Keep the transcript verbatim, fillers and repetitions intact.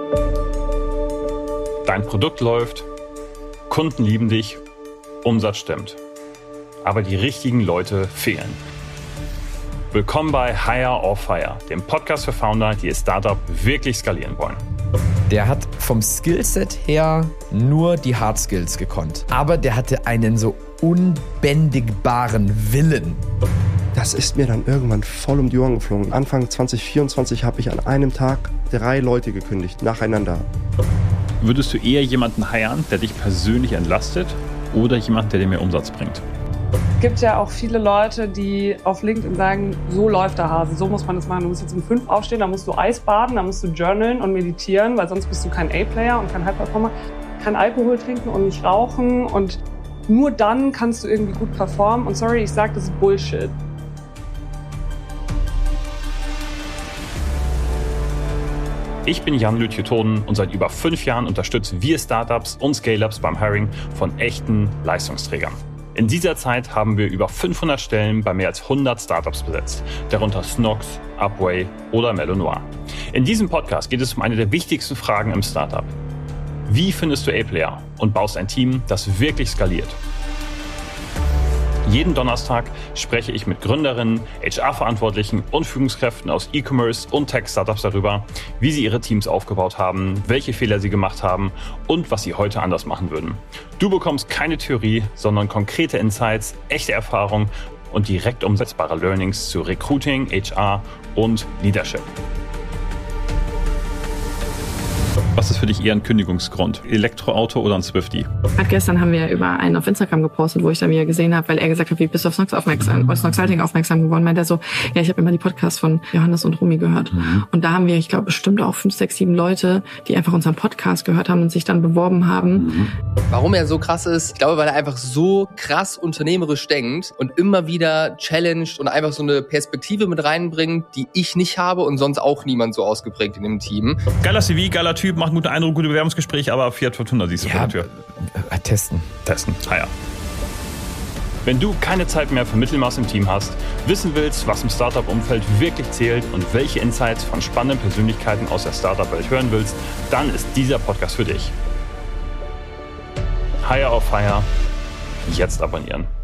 Dein Produkt läuft, Kunden lieben dich, Umsatz stimmt. Aber die richtigen Leute fehlen. Willkommen bei Hire or Fire, dem Podcast für Founder, die ihr Startup wirklich skalieren wollen. Der hat vom Skillset her nur die Hard Skills gekonnt. Aber der hatte einen so unbändigbaren Willen. Das ist mir dann irgendwann voll um die Ohren geflogen. Anfang zwanzig vierundzwanzig habe ich an einem Tag drei Leute gekündigt, nacheinander. Würdest du eher jemanden hiren, der dich persönlich entlastet, oder jemanden, der dir mehr Umsatz bringt? Es gibt ja auch viele Leute, die auf LinkedIn sagen, so läuft der Hase, so muss man das machen. Du musst jetzt um fünf aufstehen, dann musst du Eis baden, dann musst du journalen und meditieren, weil sonst bist du kein A-Player und kein High-Performer. Kein Alkohol trinken und nicht rauchen und nur dann kannst du irgendwie gut performen. Und sorry, ich sage, das ist Bullshit. Ich bin Jan Lütje-Toden und seit über fünf Jahren unterstützen wir Startups und Scale-Ups beim Hiring von echten Leistungsträgern. In dieser Zeit haben wir über fünfhundert Stellen bei mehr als hundert Startups besetzt, darunter Snox, Upway oder Melonoir. In diesem Podcast geht es um eine der wichtigsten Fragen im Startup. Wie findest du A-Player und baust ein Team, das wirklich skaliert? Jeden Donnerstag spreche ich mit Gründerinnen, H R-Verantwortlichen und Führungskräften aus E-Commerce und Tech-Startups darüber, wie sie ihre Teams aufgebaut haben, welche Fehler sie gemacht haben und was sie heute anders machen würden. Du bekommst keine Theorie, sondern konkrete Insights, echte Erfahrung und direkt umsetzbare Learnings zu Recruiting, H R und Leadership. Was ist für dich eher ein Kündigungsgrund? Elektroauto oder ein Swiftie? Gerade gestern haben wir über einen auf Instagram gepostet, wo ich dann wieder gesehen habe, weil er gesagt hat, wie bist du auf Snox aufmerksam, auf Snoxalting aufmerksam geworden, meint er so, ja, ich habe immer die Podcasts von Johannes und Romy gehört. Mhm. Und da haben wir, ich glaube, bestimmt auch fünf, sechs, sieben Leute, die einfach unseren Podcast gehört haben und sich dann beworben haben. Mhm. Warum er so krass ist? Ich glaube, weil er einfach so krass unternehmerisch denkt und immer wieder challenged und einfach so eine Perspektive mit reinbringt, die ich nicht habe und sonst auch niemand so ausgeprägt in dem Team. Geiler C V, geiler Typ, macht einen guten Eindruck, gute Bewerbungsgespräche, aber Fiat fünfhundert siehst du Ja, vor der Tür. Äh, testen. Testen, ah ja. Wenn du keine Zeit mehr für Mittelmaß im Team hast, wissen willst, was im Startup-Umfeld wirklich zählt und welche Insights von spannenden Persönlichkeiten aus der Startup-Welt hören willst, dann ist dieser Podcast für dich. Hire or Fire, jetzt abonnieren.